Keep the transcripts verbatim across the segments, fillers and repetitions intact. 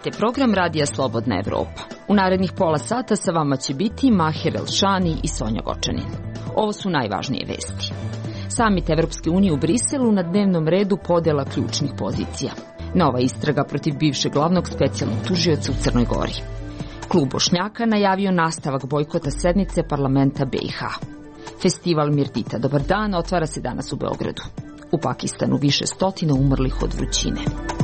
Pratite program Radija Slobodna Evropa. U narednih pola sata sa vama će biti Mahir Elšani i Sonja Gočanin. Ovo su najvažnije vesti. Samit Evropske unije u Briselu, na dnevnom redu podjela ključnih pozicija. Nova istraga protiv bivšeg glavnog specijalnog tužioca u Crnoj Gori. Klub Bošnjaka najavio nastavak bojkota sednice parlamenta B i H. Festival Mirdita Dobar dan otvara se danas u Beogradu. U Pakistanu više stotina umrlih od vrućine.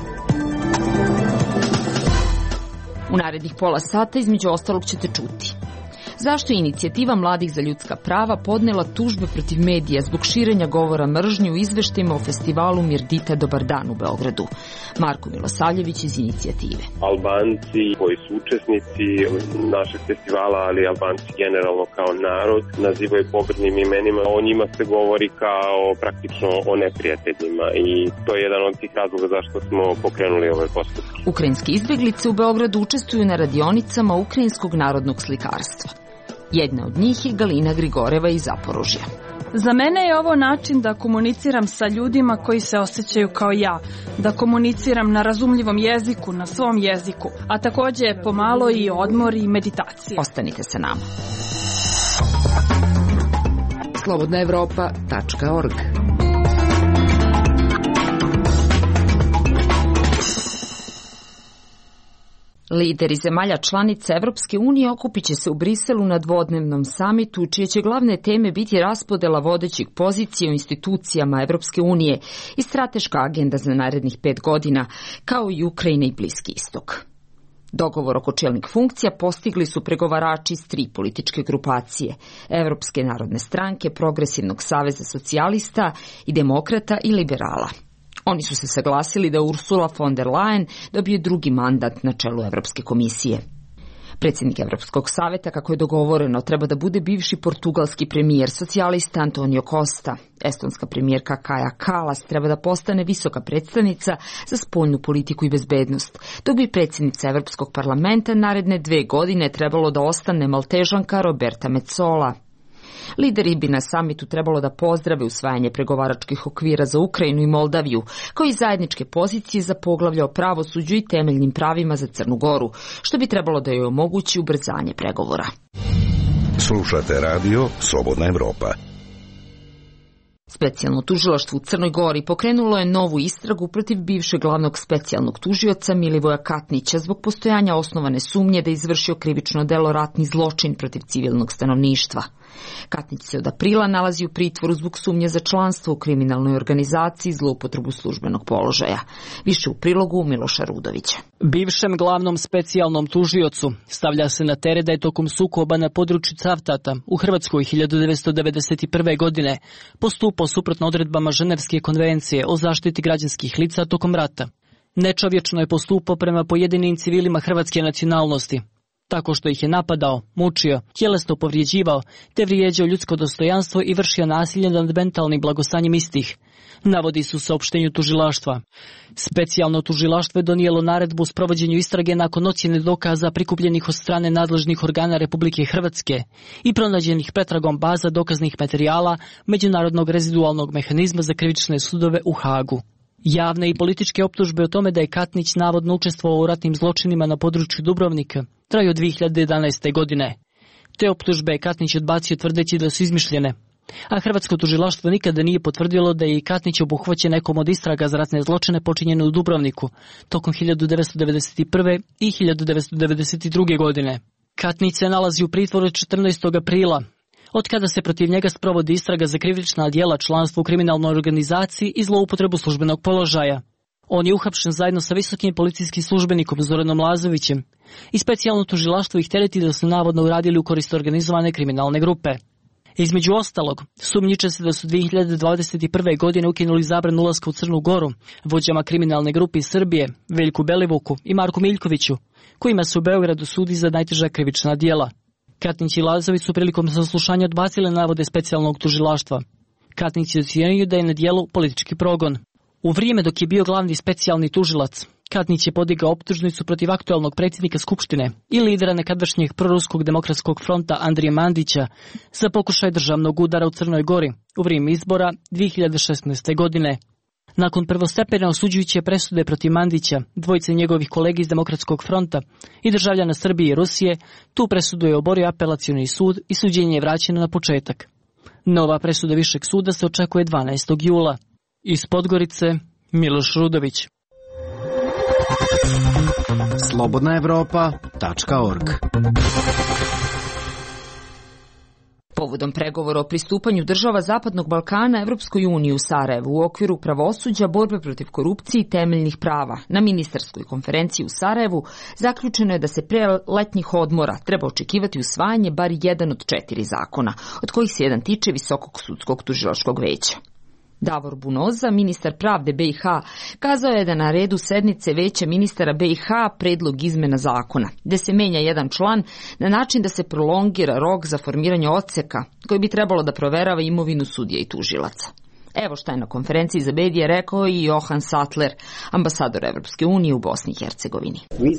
U narednih pola sata između ostalog ćete čuti. Zašto je inicijativa Mladih za ljudska prava podnela tužbe protiv medija zbog širenja govora mržnje u izveštajima o festivalu Mirdita Dobar dan u Beogradu? Marko Milosavljević iz inicijative. Albanci koji su učesnici našeg festivala, ali Albanci generalno kao narod, nazivaju pogrdnim imenima. O njima se govori kao praktično o neprijateljima i to je jedan od tih razloga zašto smo pokrenuli ove postupke. Ukrajinske izbjeglice u Beogradu učestvuju na radionicama ukrajinskog narodnog slikarstva. Jedna od njih je Galina Grigoreva iz Zaporožja. Za mene je ovo način da komuniciram sa ljudima koji se osjećaju kao ja, da komuniciram na razumljivom jeziku, na svom jeziku, a također pomalo i odmor i meditacija. Ostanite sa nama. slobodna evropa tačka org. Lideri zemalja članica Evropske unije okupit će se u Briselu na dvodnevnom samitu, čije će glavne teme biti raspodela vodećih pozicija u institucijama Evropske unije i strateška agenda za narednih pet godina, kao i Ukrajina i Bliski istok. Dogovor oko čelnih funkcija postigli su pregovarači iz tri političke grupacije: Evropske narodne stranke, Progresivnog saveza socijalista i demokrata i liberala. Oni su se saglasili da Ursula von der Leyen dobije drugi mandat na čelu Evropske komisije. Predsjednik Evropskog saveta, kako je dogovoreno, treba da bude bivši portugalski premijer socijalista Antonio Costa. Estonska premijerka Kaja Kallas treba da postane visoka predstavnica za spoljnu politiku i bezbednost, dok bi predsjednica Evropskog parlamenta naredne dve godine trebalo da ostane Maltežanka Roberta Metsola. Lideri bi na samitu trebalo da pozdrave usvajanje pregovaračkih okvira za Ukrajinu i Moldaviju, kao i zajedničke pozicije za poglavlja o pravosuđu i temeljnim pravima za Crnu Goru, što bi trebalo da joj omogući ubrzanje pregovora. Slušate radio Slobodna Evropa. Specijalno tužilaštvo u Crnoj Gori pokrenulo je novu istragu protiv bivšeg glavnog specijalnog tužioca Milivoja Katnića zbog postojanja osnovane sumnje da je izvršio krivično delo ratni zločin protiv civilnog stanovništva. Katnić se od aprila nalazi u pritvoru zbog sumnje za članstvo u kriminalnoj organizaciji i zloupotrebu službenog položaja. Više u prilogu Miloša Rudovića. Bivšem glavnom specijalnom tužiocu stavlja se na teret da je tokom sukoba na području Cavtata u Hrvatskoj hiljadu devetsto devedeset prve. godine postupao suprotno odredbama Ženevske konvencije o zaštiti građanskih lica tokom rata. Nečovječno je postupao prema pojedinim civilima hrvatske nacionalnosti, tako što ih je napadao, mučio, tjelesno povrijeđivao, te vrijeđao ljudsko dostojanstvo i vršio nasilje nad mentalnim blagostanjem istih, navodi su u saopštenju tužilaštva. Specijalno tužilaštvo je donijelo naredbu o sprovođenju istrage nakon ocjene dokaza prikupljenih od strane nadležnih organa Republike Hrvatske i pronađenih pretragom baza dokaznih materijala Međunarodnog rezidualnog mehanizma za krivične sudove u Hagu. Javne i političke optužbe o tome da je Katnić navodno učestvovao u ratnim zločinima na području Dubrovnika traju od dvije hiljade jedanaeste. godine. Te optužbe je Katnić odbacio tvrdeći da su izmišljene, a hrvatsko tužilaštvo nikada nije potvrdilo da je i Katnić obuhvaćen nekom od istraga za ratne zločine počinjene u Dubrovniku tokom hiljadu devetsto devedeset prve. i hiljadu devetsto devedeset druge. godine. Katnić se nalazi u pritvoru od četrnaestog aprila, od kada se protiv njega sprovodi istraga za krivična djela, članstvo u kriminalnoj organizaciji i zloupotrebu službenog položaja. On je uhapšen zajedno sa visokim policijskim službenikom Zoranom Lazovićem i specijalno tužilaštvo ih tereti da su navodno uradili u korist organizovane kriminalne grupe. Između ostalog, sumnjiče se da su dvije hiljade dvadeset prve. godine ukinuli zabranu ulaska u Crnu Goru vođama kriminalne grupe iz Srbije, Veljku Belivuku i Marku Miljkoviću, kojima se u Beogradu sudi za najteža krivična djela. Katnić i Lazović su prilikom saslušanja odbacile navode specijalnog tužilaštva. Katnić je ocijenio da je na djelu politički progon. U vrijeme dok je bio glavni specijalni tužilac, Katnić je podigao optužnicu protiv aktualnog predsjednika Skupštine i lidera nekadašnjeg proruskog demokratskog fronta Andrije Mandića za pokušaj državnog udara u Crnoj Gori u vrijeme izbora dvije hiljade šesnaeste. godine. Nakon prvostepene osuđujuće presude protiv Mandića, dvojice njegovih kolega iz Demokratskog fronta i državljana Srbije i Rusije, tu presudu je oborio apelacioni sud i suđenje je vraćeno na početak. Nova presuda Višeg suda se očekuje dvanaestog jula. Iz Podgorice, Miloš Rudović. slobodna evropa tačka org. Povodom pregovora o pristupanju država Zapadnog Balkana Evropskoj uniji u Sarajevu u okviru pravosuđa, borbe protiv korupcije i temeljnih prava na ministarskoj konferenciji u Sarajevu zaključeno je da se pre letnjih odmora treba očekivati usvajanje bar jedan od četiri zakona, od kojih se jedan tiče Visokog sudskog tužilačkog veća. Davor Bunoza, ministar pravde B i H, kazao je da na redu sednice Veća ministara B i H predlog izmena zakona, gde se menja jedan član na način da se prolongira rok za formiranje odseka koji bi trebalo da proverava imovinu sudija i tužilaca. Evo šta je na konferenciji za medije rekao i Johan Sattler, ambasador Evropske unije u Bosni i Hercegovini.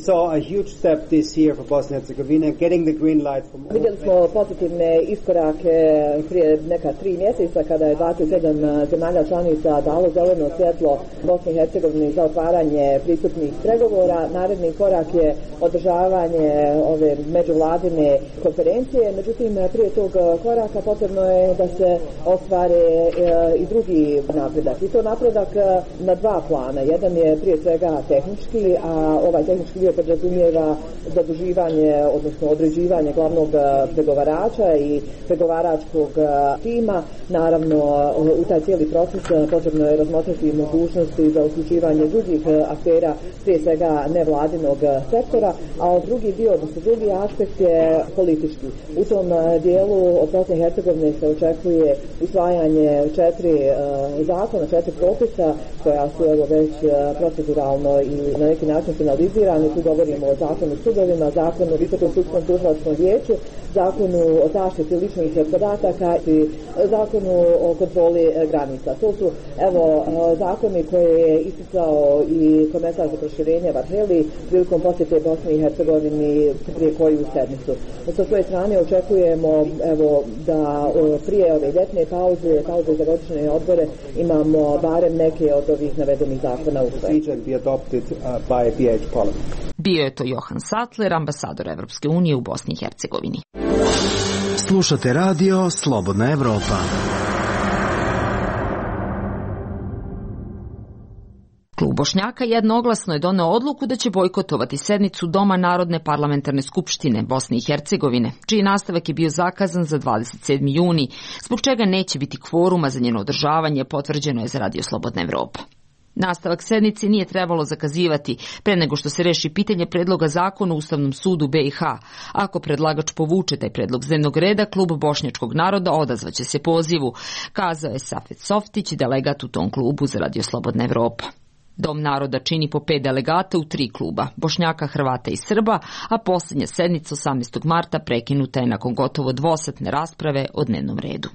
Vidjeli smo pozitivne iskorake prije neka tri mjeseca kada je dvadeset sedam zemalja članica dalo zeleno svjetlo Bosni i Hercegovini za otvaranje pristupnih pregovora. Naredni korak je održavanje ove međuvladine konferencije. Međutim, prije tog koraka potrebno je da se ostvare i drugi napredak. I to napredak na dva plana. Jedan je prije svega tehnički, a ovaj tehnički dio podrazumijeva zaduživanje, odnosno određivanje glavnog pregovarača i pregovaračkog tima. Naravno, u taj cijeli proces potrebno je razmotriti mogućnosti za uključivanje drugih aktera, prije svega nevladinog sektora, a drugi dio, odnosno drugi aspekt je politički. U tom dijelu od Bosne i Hercegovine se očekuje usvajanje četiri zakona, četiri propisa koja su evo već proceduralno i na neki način finalizirani. Tu govorimo o zakonu o sudovima, zakonu o Visokom sudskom tužilačkom vijeću, zakonu o zaštiti ličnih podataka i zakonu o kontroli granica. To su evo zakoni koje je isticao i komesar za proširenje Varheli prilikom posjete Bosni i Hercegovini prije koju sedmicu. Sa svoje strane očekujemo evo da prije ove ljetne pauze, pauze za godišnje odbore, imamo barem neke od ovih navedenih zakona usvojene. Bio je to Johan Sattler, ambasador Evropske unije u Bosni i Hercegovini. Slušate radio Slobodna Evropa. Klub Bošnjaka jednoglasno je doneo odluku da će bojkotovati sednicu Doma Narodne parlamentarne skupštine Bosne i Hercegovine, čiji nastavak je bio zakazan za dvadeset sedmi juni, zbog čega neće biti kvoruma za njeno održavanje, potvrđeno je za Radio Slobodna Evropa. Nastavak sednice nije trebalo zakazivati pre nego što se reši pitanje predloga zakona u Ustavnom sudu B i H. Ako predlagač povuče taj predlog s dnevnog reda, klub Bošnjačkog naroda odazvaće se pozivu, kazao je Safet Softić, delegat u tom klubu za Radio Slobodna Evropa. Dom naroda čini po pet delegata u tri kluba, Bošnjaka, Hrvata i Srba, a posljednja sednica osamnaestog marta prekinuta je nakon gotovo dvosatne rasprave o dnevnom redu.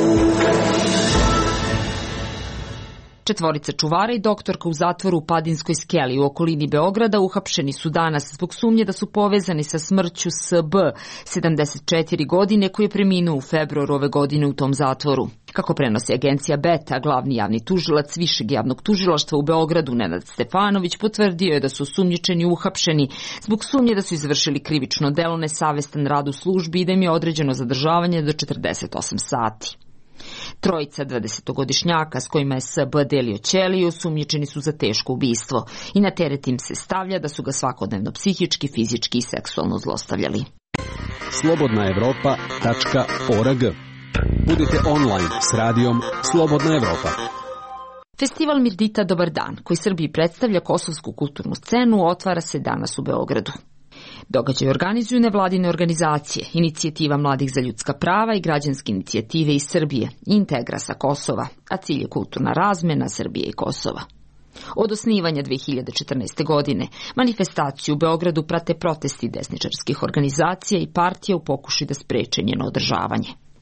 Četvorica čuvara i doktorka u zatvoru u Padinskoj skeli u okolini Beograda uhapšeni su danas zbog sumnje da su povezani sa smrću S B, sedamdeset četiri godine, koji je preminuo u februaru ove godine u tom zatvoru. Kako prenosi agencija Beta, glavni javni tužilac Višeg javnog tužilaštva u Beogradu Nenad Stefanović potvrdio je da su osumnjičeni uhapšeni zbog sumnje da su izvršili krivično delo nesavestan rad u službi i da im je određeno zadržavanje do četrdeset osam sati. Trojica dvadesetogodišnjaka s kojima je S B delio ćeliju osumnjičeni su za teško ubistvo i na teret im se stavlja da su ga svakodnevno psihički, fizički i seksualno zlostavljali. slobodna evropa tačka org. Budite online s radijom Slobodna Evropa. Festival Mirdita Dobar dan, koji Srbiji predstavlja kosovsku kulturnu scenu, otvara se danas u Beogradu. Događaj organizuju nevladine organizacije, Inicijativa mladih za ljudska prava i građanske inicijative iz Srbije, Integra sa Kosova, a cilj je kulturna razmena Srbije i Kosova. Od osnivanja dve hiljade četrnaeste. godine manifestaciju u Beogradu prate protesti desničarskih organizacija i partija u pokušaju da spreče njeno održavanje.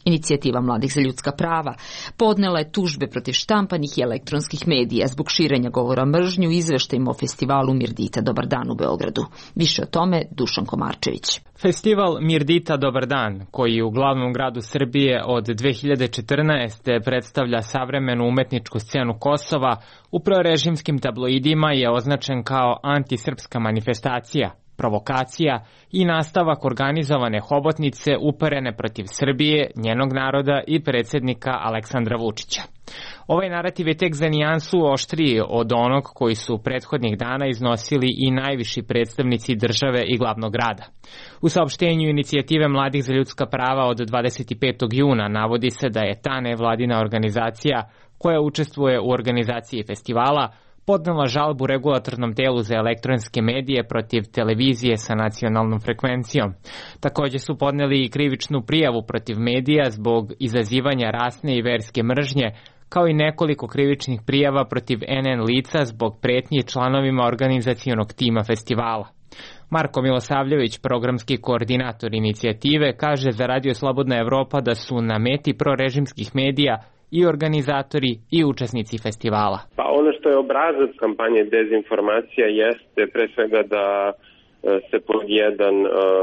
Inicijativa mladih za ljudska prava podnela je tužbe protiv štampanih i elektronskih medija zbog širenja govora mržnje u izveštajima o festivalu Mirdita Dobar dan u Beogradu. Više o tome Dušan Komarčević. Festival Mirdita Dobar dan, koji u glavnom gradu Srbije od dve hiljade četrnaeste. predstavlja savremenu umetničku scenu Kosova, u prorežimskim tabloidima je označen kao antisrpska manifestacija, provokacija i nastavak organizovane hobotnice uperene protiv Srbije, njenog naroda i predsjednika Aleksandra Vučića. Ovaj narativ je tek za nijansu oštriji od onog koji su prethodnih dana iznosili i najviši predstavnici države i glavnog grada. U saopštenju inicijative mladih za ljudska prava od dvadeset petog juna navodi se da je ta nevladina organizacija koja učestvuje u organizaciji festivala podnela žalbu regulatornom telu za elektronske medije protiv televizije sa nacionalnom frekvencijom. Također su podneli i krivičnu prijavu protiv medija zbog izazivanja rasne i verske mržnje, kao i nekoliko krivičnih prijava protiv en en lica zbog pretnje članovima organizacionog tima festivala. Marko Milosavljević, programski koordinator inicijative, kaže za Radio Slobodna Evropa da su na meti prorežimskih medija i organizatori i učesnici festivala. Pa ono što je obrazac kampanje dezinformacija jeste pre svega da se pod jedan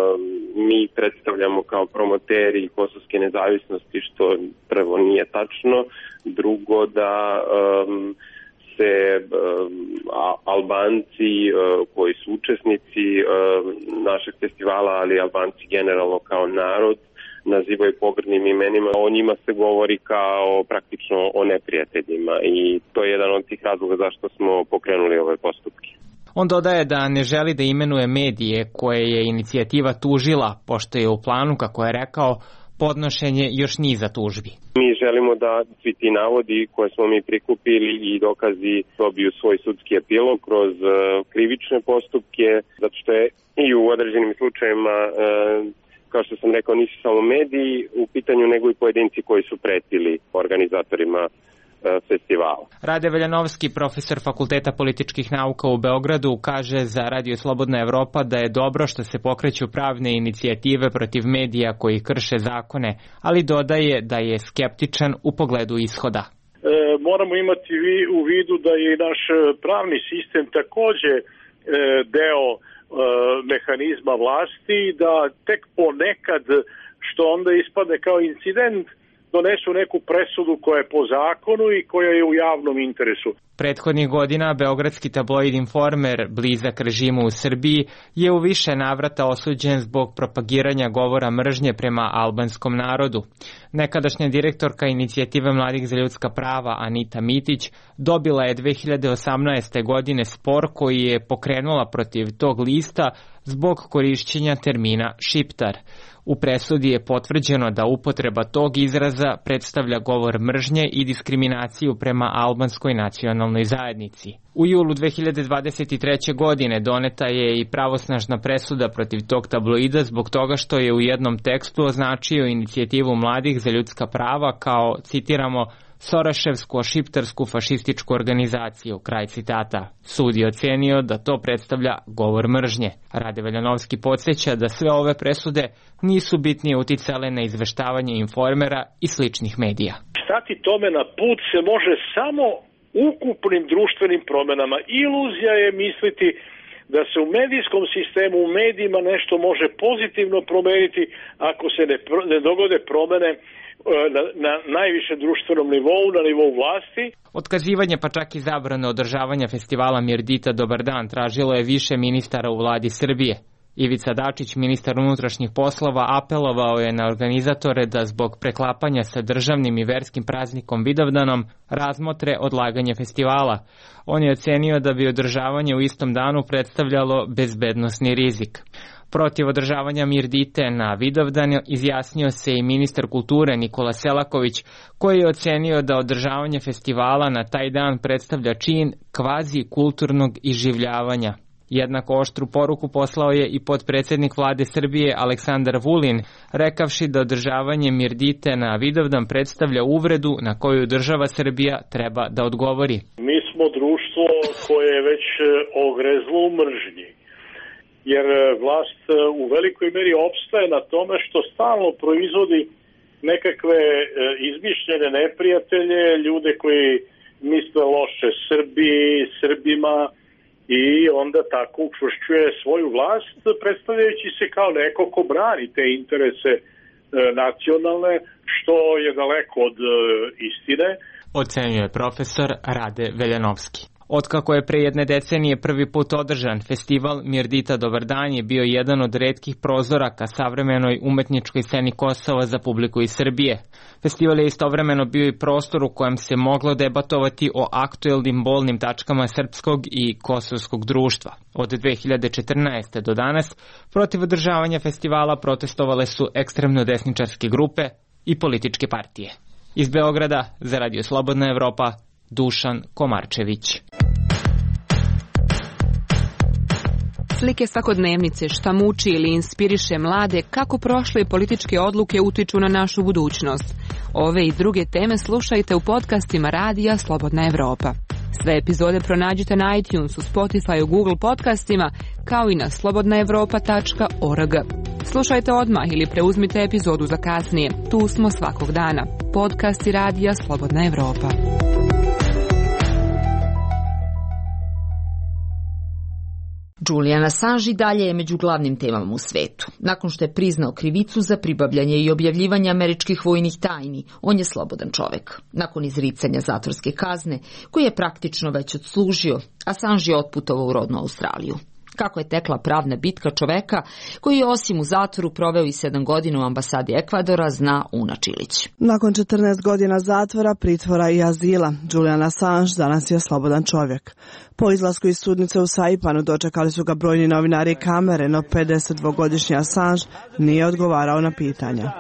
mi predstavljamo kao promoteri kosovske nezavisnosti, što prvo nije tačno, drugo da um, se um, Albanci uh, koji su učesnici uh, našeg festivala, ali Albanci generalno kao narod, nazivaju pogrdnim imenima. O njima se govori kao praktično o neprijateljima i to je jedan od tih razloga zašto smo pokrenuli ove postupke. On dodaje da ne želi da imenuje medije koje je inicijativa tužila, pošto je u planu, kako je rekao, podnošenje još niza tužbi. Mi želimo da svi ti navodi koje smo mi prikupili i dokazi dobiju svoj sudski epilog kroz uh, krivične postupke, zato što je i u određenim slučajevima uh, kao što sam rekao, nisu samo mediji u pitanju, nego i pojedinci koji su pretili organizatorima festivala. Rade Veljanovski, profesor Fakulteta političkih nauka u Beogradu, kaže za Radio Slobodna Evropa da je dobro što se pokreću pravne inicijative protiv medija koji krše zakone, ali dodaje da je skeptičan u pogledu ishoda. E, moramo imati u vidu da je naš pravni sistem takođe e, deo e, mehanizma vlasti, da tek ponekad, što onda ispadne kao incident, donesu neku presudu koja je po zakonu i koja je u javnom interesu. Prethodnih godina beogradski tabloid Informer, blizak režimu u Srbiji, je u više navrata osuđen zbog propagiranja govora mržnje prema albanskom narodu. Nekadašnja direktorka inicijative mladih za ljudska prava Anita Mitić dobila je dve hiljade osamnaeste. godine spor koji je pokrenula protiv tog lista zbog korišćenja termina šiptar. U presudi je potvrđeno da upotreba tog izraza predstavlja govor mržnje i diskriminaciju prema albanskoj nacionalnoj zajednici. U julu dve hiljade dvadeset treće. godine doneta je i pravosnažna presuda protiv tog tabloida zbog toga što je u jednom tekstu označio inicijativu mladih za ljudska prava kao, citiramo, Soroševsko-šiptarsku fašističku organizaciju, kraj citata. Sud je ocenio da to predstavlja govor mržnje. Rade Veljanovski podsjeća da sve ove presude nisu bitnije uticale na izveštavanje Informera i sličnih medija. Stati tome na put se može samo ukupnim društvenim promenama. Iluzija je misliti da se u medijskom sistemu, u medijima nešto može pozitivno promeniti ako se ne, ne dogode promene Na, na najvišem društvenom nivou, na nivou vlasti. Otkazivanje pa čak i zabrane održavanja festivala Mirdita Dobar dan tražilo je više ministara u vladi Srbije. Ivica Dačić, ministar unutrašnjih poslova, apelovao je na organizatore da zbog preklapanja sa državnim i verskim praznikom Vidovdanom razmotre odlaganje festivala. On je ocenio da bi održavanje u istom danu predstavljalo bezbednosni rizik. Protiv održavanja Mirdite na Vidovdan izjasnio se i ministar kulture Nikola Selaković, koji je ocenio da održavanje festivala na taj dan predstavlja čin kvazi kulturnog iživljavanja. Jednako oštru poruku poslao je i potpredsjednik vlade Srbije Aleksandar Vulin, rekavši da održavanje Mirdite na Vidovdan predstavlja uvredu na koju država Srbija treba da odgovori. Mi smo društvo koje je već ogrezlo u mržnji, jer vlast u velikoj meri opstaje na tome što stalno proizvodi nekakve izmišljene neprijatelje, ljude koji misle loše Srbi, Srbima i onda tako učvršćuje svoju vlast, predstavljajući se kao neko ko brani te interese nacionalne, što je daleko od istine. Ocenjuje profesor Rade Veljanovski. Otkako je pre jedne decenije prvi put održan festival Mirdita dobar dan je bio jedan od retkih prozora ka savremenoj umetničkoj sceni Kosova za publiku iz Srbije. Festival je istovremeno bio i prostor u kojem se moglo debatovati o aktuelnim bolnim tačkama srpskog i kosovskog društva. Od dve hiljade četrnaeste. do danas protiv održavanja festivala protestovale su ekstremno desničarske grupe i političke partije. Iz Beograda za Radio Slobodna Evropa, Dušan Komarčević. Slike svakodnevnice, šta muči ili inspiriše mlade, kako prošle političke odluke utiču na našu budućnost. Ove i druge teme slušajte u podcastima Radija Slobodna Evropa. Sve epizode pronađite na iTunesu, Spotify, Google podcastima, kao i na slobodna evropa tačka org. Slušajte odmah ili preuzmite epizodu za kasnije. Tu smo svakog dana. Podcasti Radija Slobodna Evropa. Julian Assange dalje je među glavnim temama u svetu. Nakon što je priznao krivicu za pribavljanje i objavljivanje američkih vojnih tajni, on je slobodan čovek. Nakon izricanja zatvorske kazne, koju je praktično već odslužio, Assange je otputovao u rodnu Australiju. Kako je tekla pravna bitka čoveka koji je osim u zatvoru proveo i sedam godina u ambasadi Ekvadora, zna Una Čilić. Nakon četrnaest godina zatvora, pritvora i azila, Julian Assange danas je slobodan čovjek. Po izlasku iz sudnice u Saipanu dočekali su ga brojni novinari i kamere, no pedesetdvogodišnji Assange nije odgovarao na pitanja.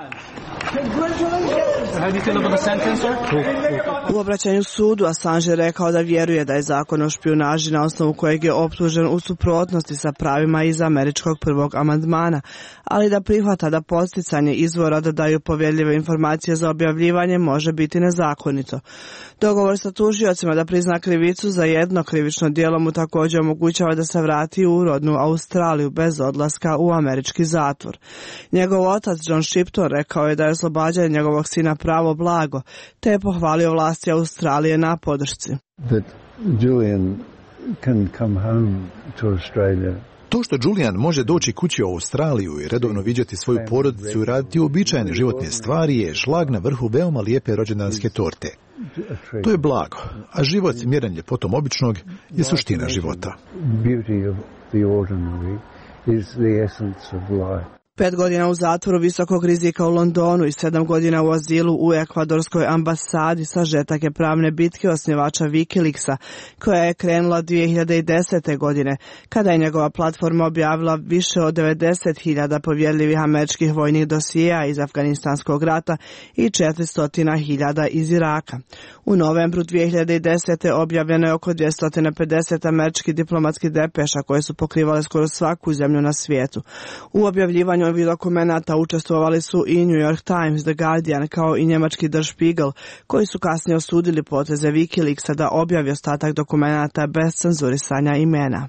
U obraćanju sudu Assange je rekao da vjeruje da je zakon o špijunaži na osnovu kojeg je optužen u suprotnosti sa pravima iz američkog prvog amandmana, ali da prihvata da podsticanje izvora da daju povjerljive informacije za objavljivanje može biti nezakonito. Dogovor sa tužiocima da prizna krivicu za jedno krivično djelo mu također omogućava da se vrati u rodnu Australiju bez odlaska u američki zatvor. Njegov otac John Shipton rekao je da je oslobađanje njegovog sina pravo blago, te je pohvalio vlasti Australije na podršci. That Julian can come home to Australia. To što Julian može doći kući u Australiju i redovno viđati svoju porodicu i raditi uobičajene životne stvari je šlag na vrhu veoma lijepe rođendanske torte. To je blago, a život mjeren ljepotom običnog je suština života. Pet godina u zatvoru visokog rizika u Londonu i sedam godina u azilu u ekvadorskoj ambasadi sažetak je pravne bitke osnivača Wikileaksa, koja je krenula dvije hiljade desete. godine, kada je njegova platforma objavila više od devedeset hiljada povjerljivih američkih vojnih dosijeja iz Afganistanskog rata i četiristo hiljada iz Iraka. U novembru dvije hiljade desete. objavljeno je oko dvjesto pedeset američkih diplomatskih depeša koje su pokrivale skoro svaku zemlju na svijetu. U objavljivanju ovih dokumenata učestvovali su i New York Times, The Guardian kao i njemački Der Spiegel, koji su kasnije osudili poteze Wikileaksa da objavi ostatak dokumenata bez cenzurisanja imena.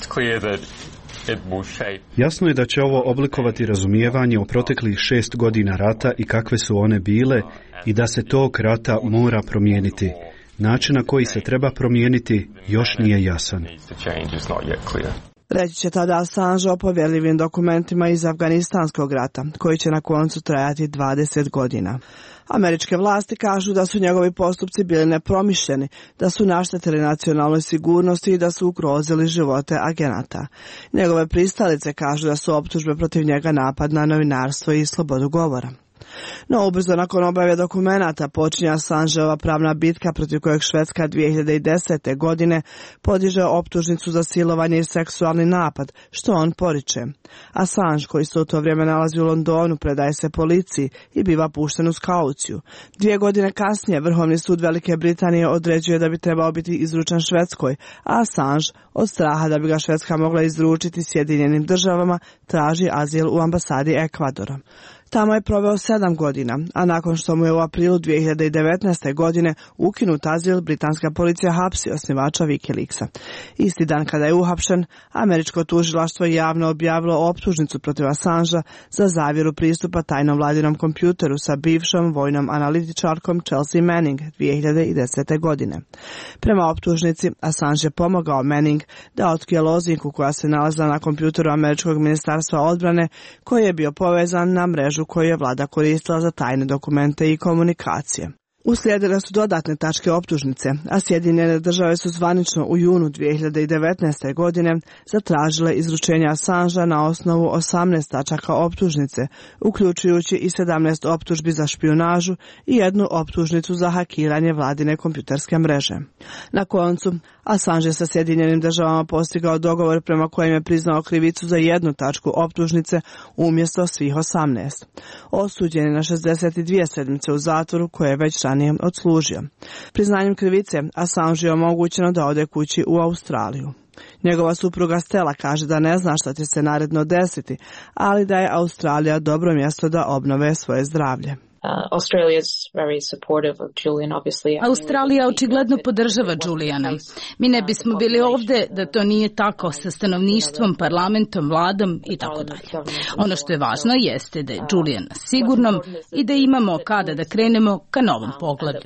Jasno je da će ovo oblikovati razumijevanje o proteklih šest godina rata i kakve su one bile i da se tog rata mora promijeniti. Način na koji se treba promijeniti još nije jasan. Reći će tada Assange o povjerljivim dokumentima iz Afganistanskog rata, koji će na koncu trajati dvadeset godina. Američke vlasti kažu da su njegovi postupci bili nepromišljeni, da su naštetili nacionalnoj sigurnosti i da su ugrozili živote agenata. Njegove pristalice kažu da su optužbe protiv njega napad na novinarstvo i slobodu govora. No, ubrzo nakon objave dokumenata počinje Assangeova pravna bitka protiv kojeg Švedska dvije hiljade desete. godine podiže optužnicu za silovanje i seksualni napad, što on poriče. Assange, koji se u to vrijeme nalazi u Londonu, predaje se policiji i biva pušten uz kauciju. Dvije godine kasnije Vrhovni sud Velike Britanije određuje da bi trebao biti izručen Švedskoj, a Assange, od straha da bi ga Švedska mogla izručiti Sjedinjenim državama, traži azil u ambasadi Ekvadora. Tamo je proveo sedam godina, a nakon što mu je u aprilu dvije hiljade devetnaeste. godine ukinut azil, britanska policija hapsi osnivača Wikileaksa. Isti dan kada je uhapšen, američko tužilaštvo je javno objavilo optužnicu protiv Assangea za zavjeru pristupa tajnom vladinom kompjuteru sa bivšom vojnom analitičarkom Chelsea Manning dvije hiljade desete. godine. Prema optužnici, Assange je pomogao Manning da otkrije lozinku koja se nalazila na kompjuteru američkog ministarstva odbrane, koji je bio povezan na mrežu koju je vlada koristila za tajne dokumente i komunikacije. Uslijedile su dodatne tačke optužnice, a Sjedinjene države su zvanično u junu dvije hiljade devetnaeste. godine zatražile izručenje Assangea na osnovu osamnaest tačaka optužnice, uključujući i sedamnaest optužbi za špijunažu i jednu optužnicu za hakiranje vladine kompjuterske mreže. Na koncu, Assange je sa Sjedinjenim državama postigao dogovor prema kojem je priznao krivicu za jednu tačku optužnice umjesto svih osamnaest. Osuđen je na šezdeset dvije sedmice u zatvoru koje je već ranije odslužio. Priznanjem krivice, Assange je omogućeno da ode kući u Australiju. Njegova supruga Stella kaže da ne zna šta će se naredno desiti, ali da je Australija dobro mjesto da obnove svoje zdravlje. Australija očigledno podržava Juliana. Mi ne bismo bili ovdje da to nije tako sa stanovništvom, parlamentom, vladom i tako dalje. Ono što je važno jeste da je Julian na sigurnom i da imamo kada da krenemo ka novom poglavlju.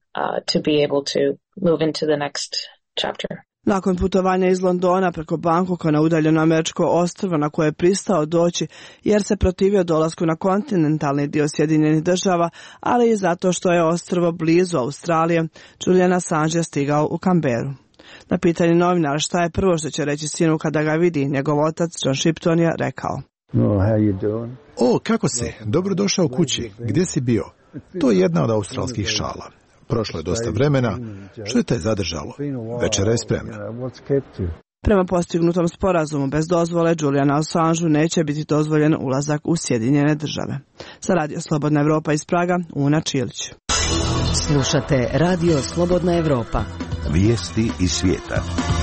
Nakon putovanja iz Londona preko Bangkoka na udaljeno američko ostrvo na koje je pristao doći jer se protivio dolasku na kontinentalni dio Sjedinjenih država, ali i zato što je ostrvo blizu Australije, Julian Assange je stigao u Canberru. Na pitanje novinara šta je prvo što će reći sinu kada ga vidi, njegov otac John Shipton je rekao: O, kako si? Dobrodošao kući. Gdje si bio? To je jedna od australskih šala. Prošlo je dosta vremena. Što je te zadržalo? Večera je spremna. Prema postignutom sporazumu bez dozvole Juliana Assangeu neće biti dozvoljen ulazak u Sjedinjene države. Za Radio Slobodna Evropa iz Praga, Una Čilić. Slušate Radio Slobodna Evropa. Vijesti iz svijeta.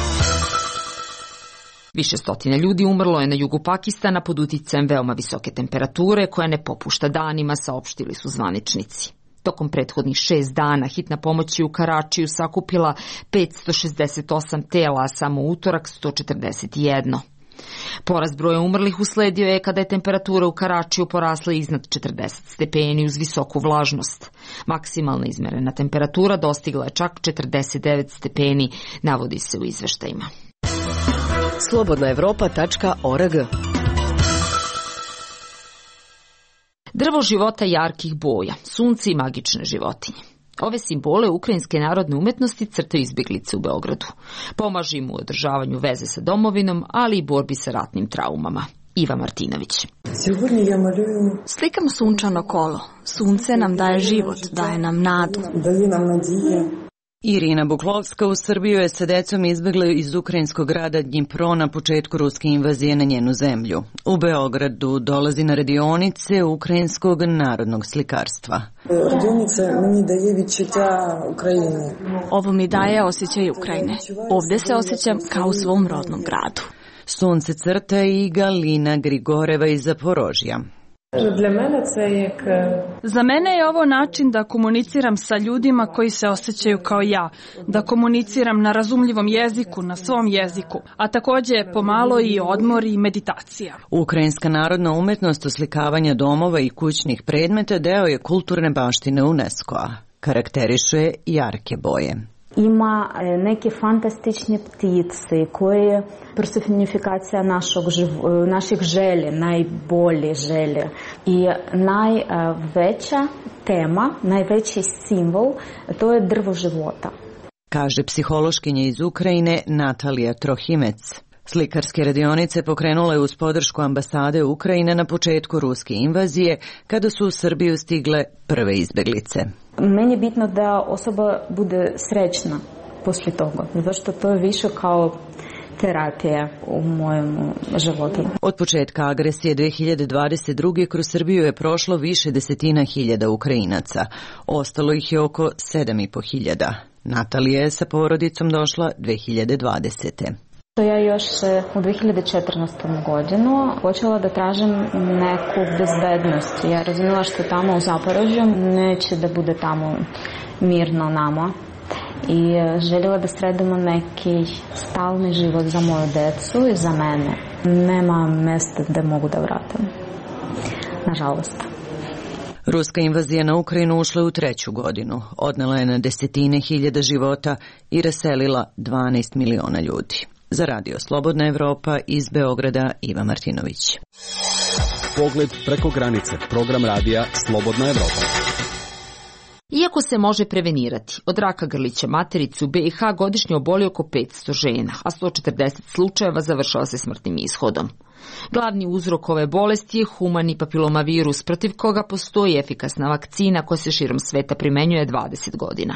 Više stotina ljudi umrlo je na jugu Pakistana pod uticajem veoma visoke temperature koja ne popušta danima, saopštili su zvaničnici. Tokom prethodnih šest dana hitna pomoć je u Karačiju sakupila petsto šezdeset osam tela, a samo utorak sto četrdeset jedan. Porast broja umrlih usledio je kada je temperatura u Karačiju porasla iznad četrdeset stepeni uz visoku vlažnost. Maksimalna izmerena temperatura dostigla je čak četrdeset devet stepeni, navodi se u izveštajima. slobodna evropa tačka org. Drvo života jarkih boja, sunce i magične životinje. Ove simbole ukrajinske narodne umetnosti crtaju izbjeglice u Beogradu. Pomaže im u održavanju veze sa domovinom, ali i borbi sa ratnim traumama. Iva Martinović. Slikam sunčano kolo. Sunce nam daje život, daje nam nadu. Irina Buklovska u Srbiju je sa decom izbjegla iz ukrajinskog grada Dnjipro na početku ruske invazije na njenu zemlju. U Beogradu dolazi na radionice ukrajinskog narodnog slikarstva. Radionica mi daje vičuća Ukrajine. Ovo mi daje osjećaj Ukrajine. Ovdje se osjećam kao u svom rodnom gradu. Sunce crta i Galina Grigoreva iz Zaporožja. Za mene je ovo način da komuniciram sa ljudima koji se osjećaju kao ja, da komuniciram na razumljivom jeziku, na svom jeziku, a također pomalo i odmor i meditacija. Ukrajinska narodna umetnost oslikavanja domova i kućnih predmeta deo je kulturne baštine UNESCO-a. Karakterišu je jarke boje. Ima neke fantastične ptice koje personifikacija našog, naših želje, najbolje želje. I najveća tema, najveći simbol, to je drvo života. Kaže psihološkinja iz Ukrajine Natalija Trohimec. Slikarske radionice pokrenula je uz podršku ambasade Ukrajine na početku ruske invazije, kada su u Srbiju stigle prve izbjeglice. Meni je bitno da osoba bude srećna poslije toga, zato što to je više kao terapija u mojem životu. Od početka agresije dvije hiljade dvadeset druge kroz Srbiju je prošlo više desetina hiljada Ukrajinaca. Ostalo ih je oko sedam i po hiljada. Natalija je sa porodicom došla dvije hiljade dvadesete. što ja još u dve hiljade četrnaestoj godinu počela da tražim neku bezbednost. Ja razumela što tamo u Zaporožju neće da bude tamo mirno nama. I željela da sredimo neki stalni život za moju decu i za mene. Nema mesta gde mogu da vratim. Nažalost. Ruska invazija na Ukrajinu ušla u treću godinu. Odnela je na desetine hiljada života i raselila dvanaest miliona ljudi. Za Radio Slobodna Evropa iz Beograda Iva Martinović. Pogled preko granice. Program radija Slobodna Evropa. Iako se može prevenirati, od raka grlića materice u B i H godišnje oboli oko petsto žena, a sto četrdeset slučajeva završava se smrtnim ishodom. Glavni uzrok ove bolesti je humani papilomavirus, protiv koga postoji efikasna vakcina koja se širom sveta primenjuje dvadeset godina.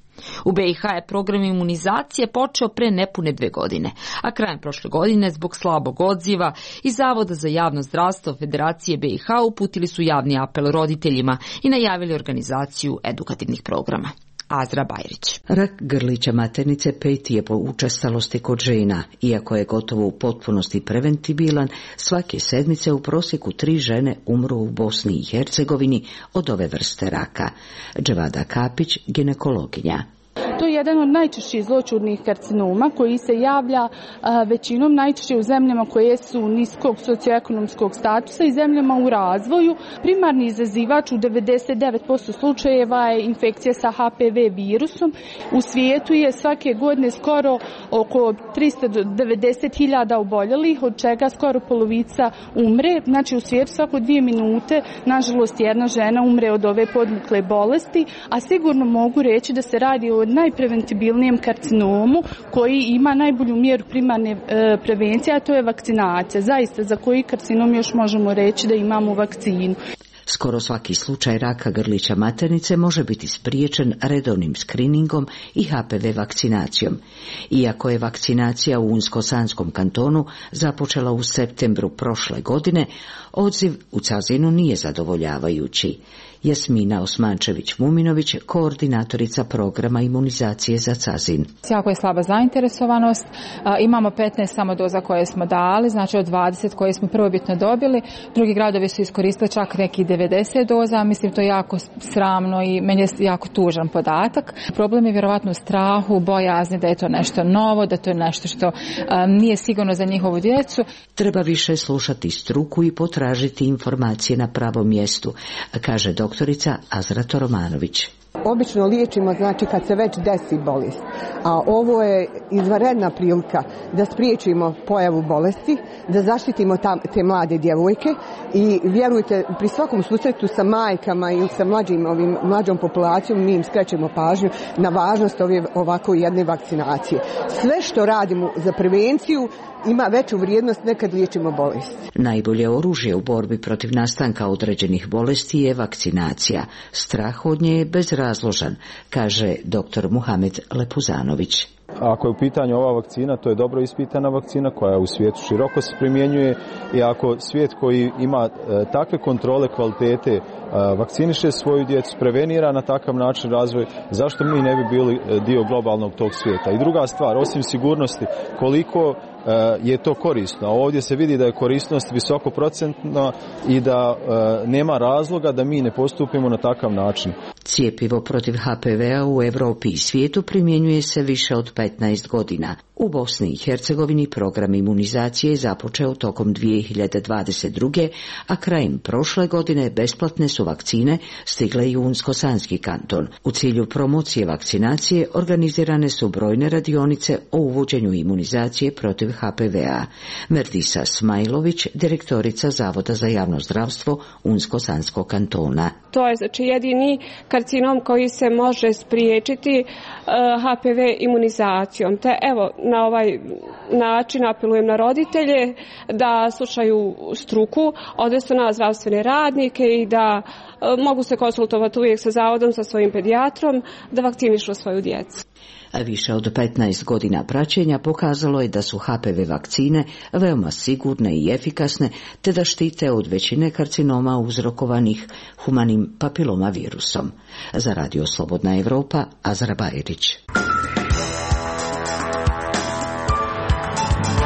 U B i H je program imunizacije počeo pre nepune dve godine, a krajem prošle godine zbog slabog odziva i Zavoda za javno zdravstvo Federacije B i H uputili su javni apel roditeljima i najavili organizaciju edukativnih programa. Azra Bajrić. Rak grlića maternice peti je po učestalosti kod žena. Iako je gotovo u potpunosti preventibilan, svake sedmice u prosjeku tri žene umru u Bosni i Hercegovini od ove vrste raka. Dževada Kapić, ginekologinja. To je jedan od najčešćih zloćudnih karcinoma koji se javlja a, većinom najčešće u zemljama koje su niskog socioekonomskog statusa i zemljama u razvoju. Primarni izazivač u devedeset devet posto slučajeva je infekcija sa H P V virusom. U svijetu je svake godine skoro oko tristo devedeset hiljada oboljelih, od čega skoro polovica umre. Znači u svijetu svako dvije minute, nažalost, jedna žena umre od ove podmukle bolesti, a sigurno mogu reći da se radi o najpreventibilnijem karcinomu koji ima najbolju mjeru primarne e, prevencije, a to je vakcinacija. Zaista za koji karcinom još možemo reći da imamo vakcinu. Skoro svaki slučaj raka grlića maternice može biti spriječen redovnim skriningom i H P V vakcinacijom. Iako je vakcinacija u Unsko-Sanskom kantonu započela u septembru prošle godine, odziv u Cazinu nije zadovoljavajući. Jasmina Osmančević-Muminović, koordinatorica programa imunizacije za Cazin. Jako je slaba zainteresovanost, imamo petnaest samo doza koje smo dali, znači od dvadeset koje smo prvobitno dobili, drugi gradovi su iskoristili čak neki devedeset doza, mislim to je jako sramno i meni je jako tužan podatak. Problem je vjerovatno u strahu, bojazni da je to nešto novo, da to je nešto što um, nije sigurno za njihovu djecu. Treba više slušati struku i potražiti informacije na pravom mjestu, kaže doktor doktorica Azra Romanović. Obično liječimo znači kad se već desi bolest, a ovo je izvanredna prilika da spriječimo pojavu bolesti, da zaštitimo tam, te mlade djevojke i vjerujte, pri svakom susretu sa majkama ili sa mlađim, ovim, mlađom populacijom mi im skrećemo pažnju na važnost ove ovako jedne vakcinacije. Sve što radimo za prevenciju ima veću vrijednost nekad liječimo bolest. Najbolje oružje u borbi protiv nastanka određenih bolesti je vakcinacija. Strah od nje je bezrazložan, kaže doktor Muhamed Lepuzanović. Ako je u pitanju ova vakcina, to je dobro ispitana vakcina koja u svijetu široko se primjenjuje i ako svijet koji ima e, takve kontrole kvalitete e, vakciniše svoju djecu, prevenira na takav način razvoj, zašto mi ne bi bili dio globalnog tog svijeta? I druga stvar, osim sigurnosti, koliko e, je to korisno. Ovdje se vidi da je korisnost visoko procentna i da e, nema razloga da mi ne postupimo na takav način. Cijepivo protiv H P V-a u Europi i svijetu primjenjuje se više od petnaest godina. U Bosni i Hercegovini program imunizacije je započeo tokom dvije hiljade dvadeset druge. a krajem prošle godine besplatne su vakcine stigle i u Unsko-Sanski kanton. U cilju promocije vakcinacije organizirane su brojne radionice o uvođenju imunizacije protiv H P V-a. Merdisa Smajlović, direktorica Zavoda za javno zdravstvo Unsko-Sanskog kantona. To je znači jedini karcinom koji se može spriječiti uh, H P V imunizacijom. Te evo, na ovaj način apelujem na roditelje da slušaju struku, odnosno na zdravstvene radnike i da uh, mogu se konsultovati uvijek sa zavodom, sa svojim pedijatrom, da vakcinišu svoju djecu. A više od petnaest godina praćenja pokazalo je da su H P V vakcine veoma sigurne i efikasne, te da štite od većine karcinoma uzrokovanih humanim papilomavirusom. Za Radio Slobodna Evropa, Azra Bajrić.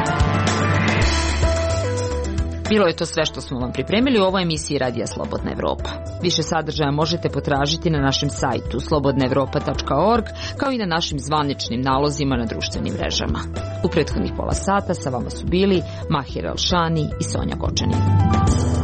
Bilo je to sve što smo vam pripremili u ovoj emisiji Radija Slobodna Evropa. Više sadržaja možete potražiti na našem sajtu slobodna evropa tačka org, kao i na našim zvaničnim nalozima na društvenim mrežama. U prethodnih pola sata sa vama su bili Mahir Elšani i Sonja Gočanin.